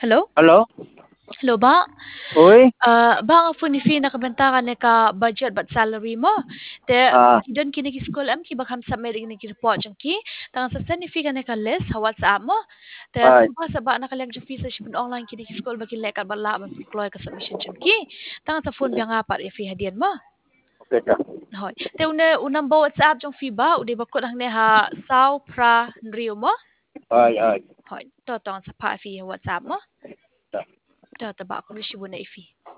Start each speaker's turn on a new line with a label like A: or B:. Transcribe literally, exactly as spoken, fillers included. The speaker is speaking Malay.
A: Hello?
B: Hello?
A: Hello ba?
B: Uy?
A: Ah, ba nga phone ni Fi nakabanta ka ni ka budget but salary mo. Te
B: Ah,
A: idon kini ki school am ki bagham sa meri ni ki report jang ki. Tangan sa send ni Fi ka ni ka list sa WhatsApp mo. Te
B: ay,
A: suba sa ba nakalag jang Fi sa shipin online kini ki school ba ki leka bala man employ ka submission jang ki. Tangan sa phone biya nga par Fi hadian mo.
B: okay ka.
A: Hoy. Te una unang ba WhatsApp jang Fi ba udi ba ko nang ni ha Sao pra Rio mo.
B: Ay, ay.
A: Hoy. To tangan sa pa Fi WhatsApp mo.
B: Ta-
A: To ta ba ko ni shibu na Fi.